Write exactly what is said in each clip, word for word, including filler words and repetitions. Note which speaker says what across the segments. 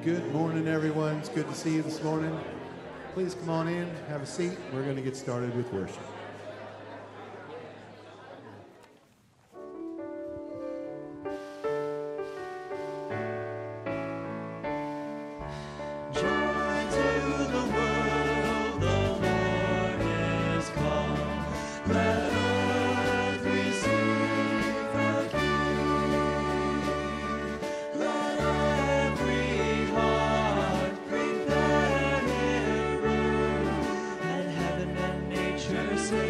Speaker 1: Good morning, everyone. It's good to see you this morning. Please come on in, have a seat. We're going to get started with worship.
Speaker 2: Say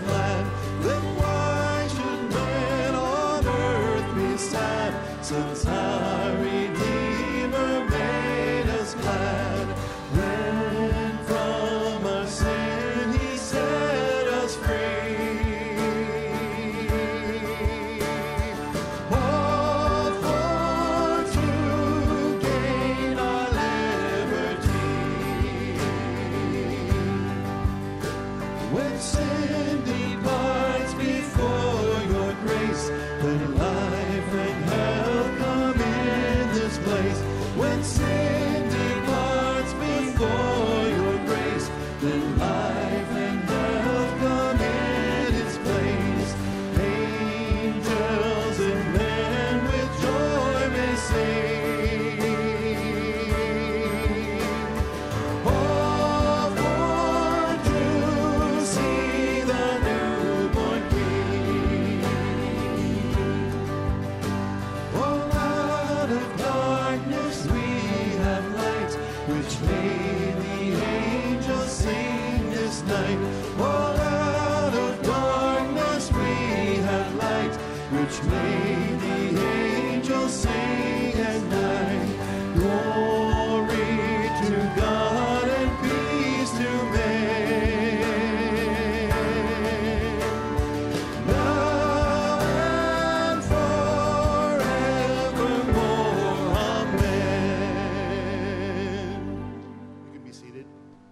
Speaker 2: glad. Then why should men on earth be sad, since our Redeemer made us glad? When from our sin he set us free. All for to gain our liberty. When sin departs before your grace, when life and health come in this place. When sin departs before your grace, then life and health come in its place. Angels and men with joy may sing. All for to see the newborn King. All out of darkness we have light, which made the angels sing this night. All out of darkness we have light, which made the angels sing at night. Glory to God and peace to men. Now and forevermore. Amen. You can be seated.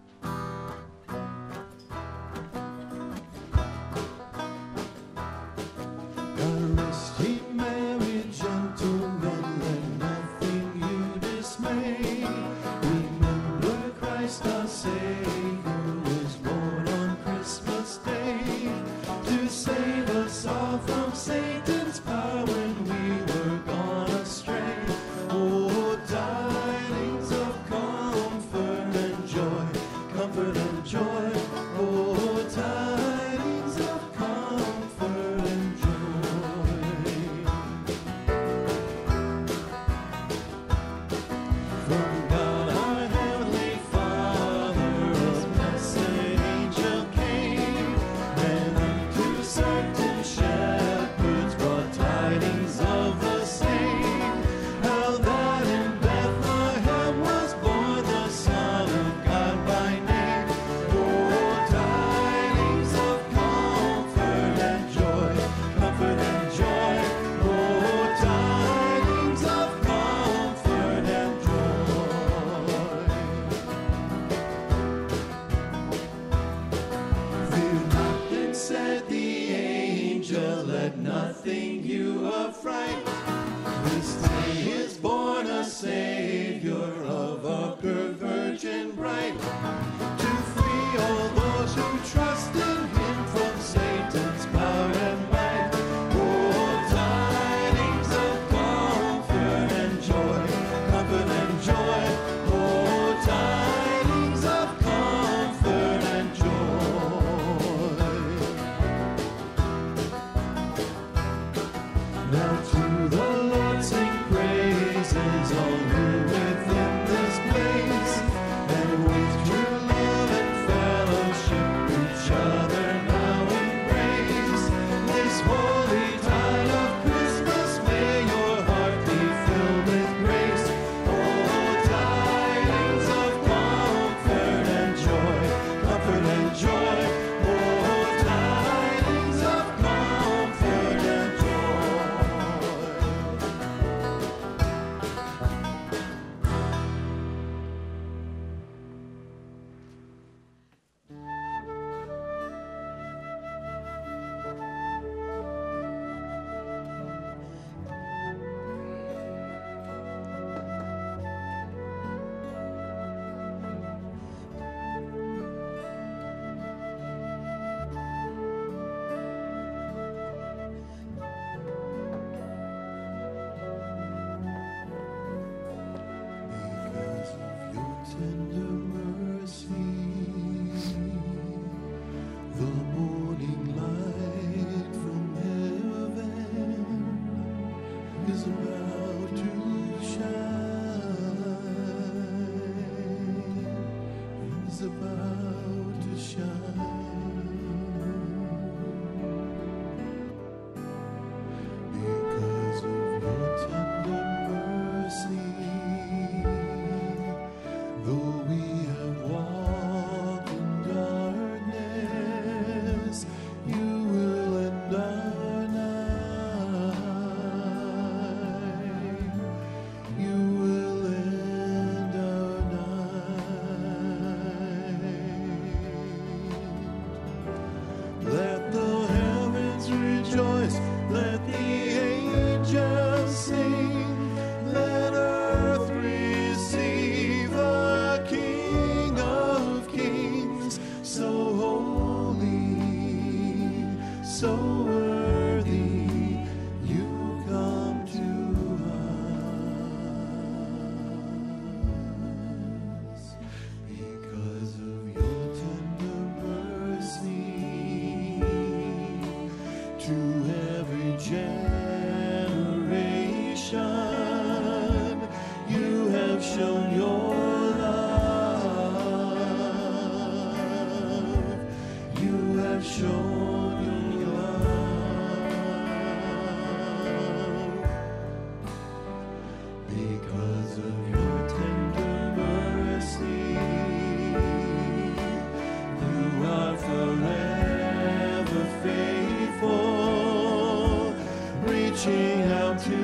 Speaker 2: God rest ye merry gentlemen, let nothing you dismay. Remember Christ our Savior was born on Christmas Day to save us all from Satan's power when we were gone astray. Oh, tidings of comfort and joy, comfort and joy. Oh, tidings of comfort and joy. From God our Heavenly Father, a blessed angel came, and unto certain shepherds brought tidings of the same, how that in Bethlehem was born the Son of God by name. Oh, tidings of comfort and joy, comfort and joy. Oh, tidings of comfort and joy. Fear not, then said the angel, let nothing you affright. This day is born a Savior of a pure virgin bright, to free all those who trust in him from Satan's power and might. Oh, tidings of comfort and joy, comfort and joy. Oh, tidings of comfort and joy. Now to the Lord sing praises, all who within this place, and with true love and fellowship each other now embrace. This holy tide of Christmas, may your heart be filled with grace. Oh, tidings of comfort and joy, comfort and joy. Oh, tidings of comfort and joy. Because of your tender mercy, the morning light from heaven is about to shine, is about to shine. so worthy, you come to us. Because of your tender mercy to every generation, you have shown your love. You have shown your love. Because of your tender mercy, you are forever faithful, reaching out to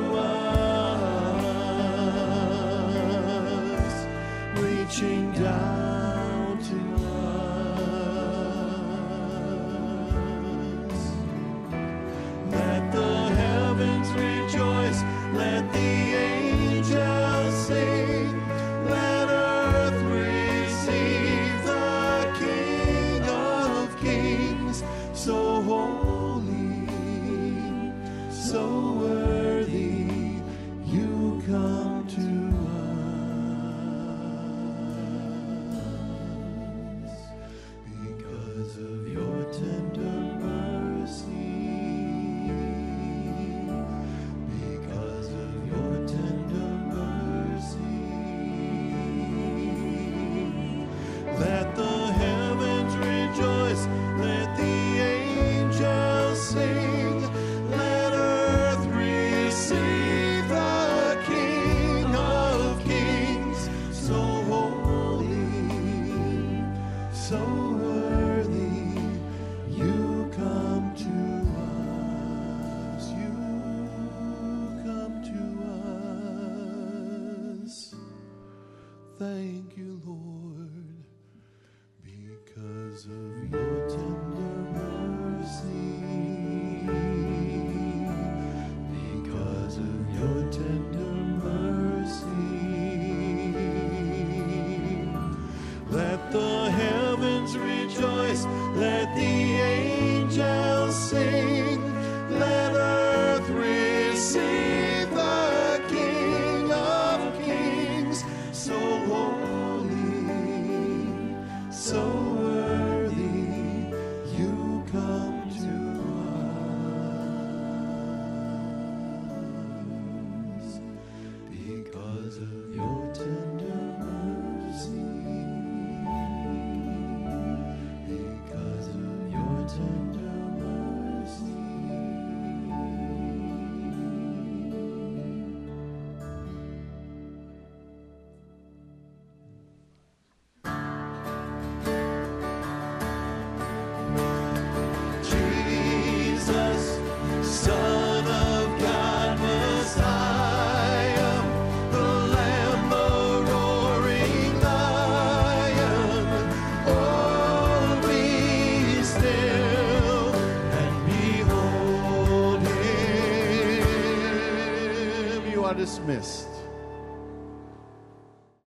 Speaker 2: us, reaching down to us. Let the heavens rejoice, let the angels sing, let earth receive the King of Kings. So holy, so worthy, you come to us. Because of your tender mercy, because of your tender mercy, let the heavens rejoice, let the angels sing, let earth receive the King of Kings. So holy, so worthy, you come to us, you come to us. Thank you, Lord, because of your tender mercy, because of your tender mercy. Let the heavens rejoice, let the angels sing, let earth receive the King of Kings. So holy, so worthy, you come to us. Because of your tender mercy, because of your tender mercy. Jesus, Son of God, Messiah, the Lamb, the roaring lion. Oh, be still and behold him.
Speaker 1: You are dismissed.